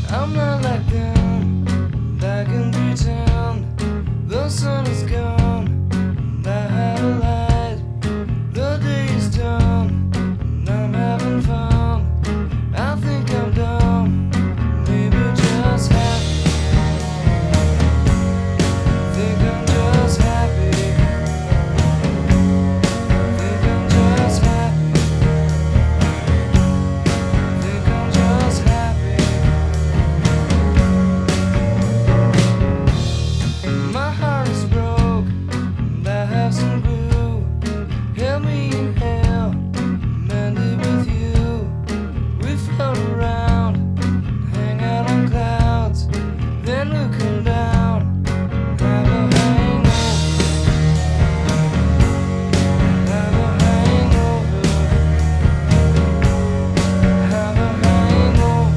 I'm not like them, I can pretend the sun is gone, and I had a light. The day is done, and I'm having fun. I think I'm dumb, maybe just happy. Think I'm just happy. Think I'm just happy. Think I'm just happy. My heart is broke, and I have some glue. Help me inhale, mend it with you. We float around, hang out on clouds, then looking down, have a hangover, have a hangover, have a hangover,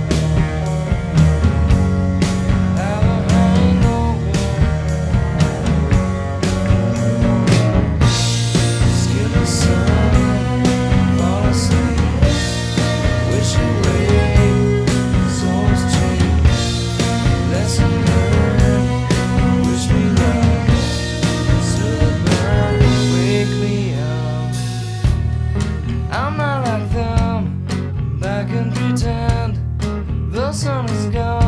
have a hangover. Skin the sun, fall asleep, wish away, souls cheap, lesson learned, wish me luck, still burn, wake me up. I'm not like them, I can pretend the sun is gone.